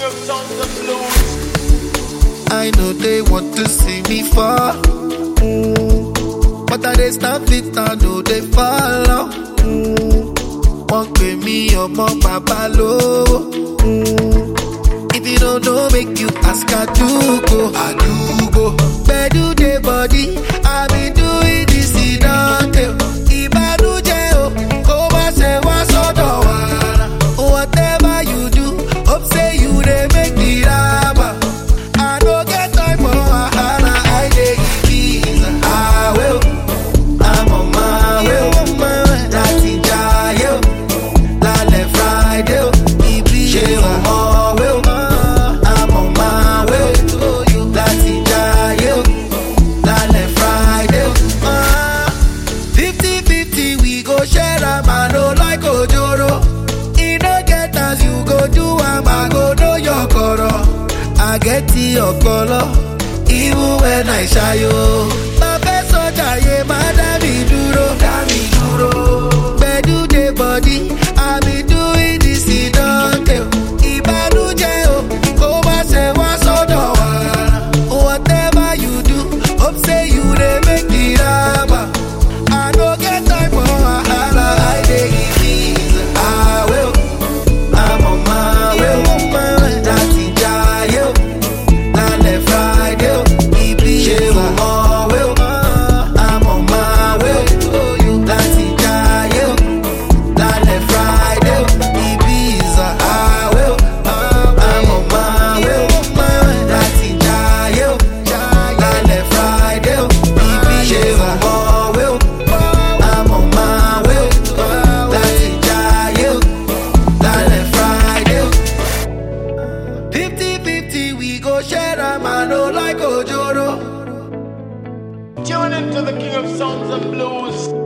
of songs and blues. I know they want to see me fall, but I dey stand fit, I know they follow. Won't pay me ọmọ bàbá lówó. If you don't know, make you ask Adugo. Bedu dey body, I been doing this ìdáǹtẹ̀. Ìbànújẹ́ o, kó má ṣe wá sọ́dọ̀ wa. Whatever you do, hope say you dey make the raba. I no get time for wahala, I dey Ibiza. I'm on my way, láti jayé o. Lálẹ́ Friday o, Ibiza. I'm on my way, láti jayé o. Lálẹ́ Friday o. 50-50 we go share am, I no like ojoro. E no get as you go do am, I go know your koro. I get your color, even when I shy yo. My best soldier, yeah, my dami duro. Bedu dey body, I be doing this ìdáǹtẹ̀. Ìbànújẹ́ o, kó má ṣe wá sọ́dọ̀ wa. Whatever you do, hope say you dey make the raba. I no get time for wahala, I dey Ibiza. I'm on my way, láti jayé o. Lálẹ́ Friday o, Ibiza. I'm on my way, láti jayé o. Lálẹ́ Friday o, Ibiza. I'm on my way, láti jayé o. Lálẹ́ Friday o, Ibiza. I'm on my way, láti jayé o. Lálẹ́ Friday o. 50-50 we go share am, I no like ojoro. Tune into the king of songs and blues.